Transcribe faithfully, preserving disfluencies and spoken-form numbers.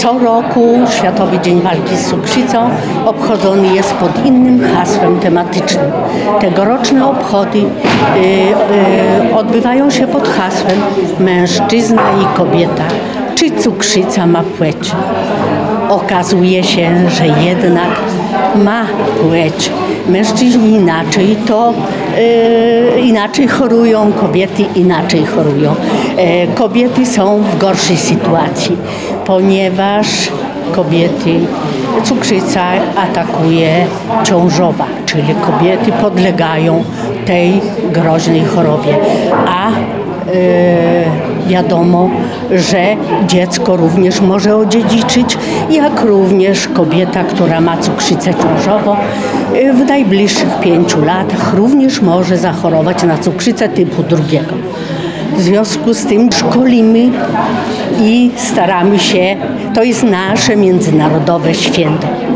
Co roku Światowy Dzień Walki z Cukrzycą obchodzony jest pod innym hasłem tematycznym. Tegoroczne obchody y, y, odbywają się pod hasłem Mężczyzna i kobieta. Czy cukrzyca ma płeć? Okazuje się, że jednak ma płeć. Mężczyźni inaczej to yy, inaczej chorują, kobiety inaczej chorują. Yy, kobiety są w gorszej sytuacji, ponieważ kobiety cukrzyca atakuje ciążowa, czyli kobiety podlegają tej groźnej chorobie, a Yy, wiadomo, że dziecko również może odziedziczyć, jak również kobieta, która ma cukrzycę ciążową, yy, w najbliższych pięciu latach również może zachorować na cukrzycę typu drugiego. W związku z tym szkolimy i staramy się, to jest nasze międzynarodowe święto.